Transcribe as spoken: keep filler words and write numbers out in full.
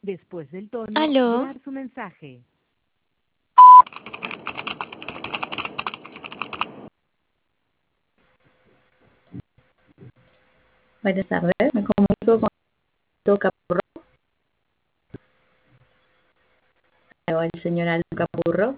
Después del tono, Aló. grabar su mensaje. Buenas tardes, me comunico con Aldo Capurro. Aló, el señor Aldo Capurro.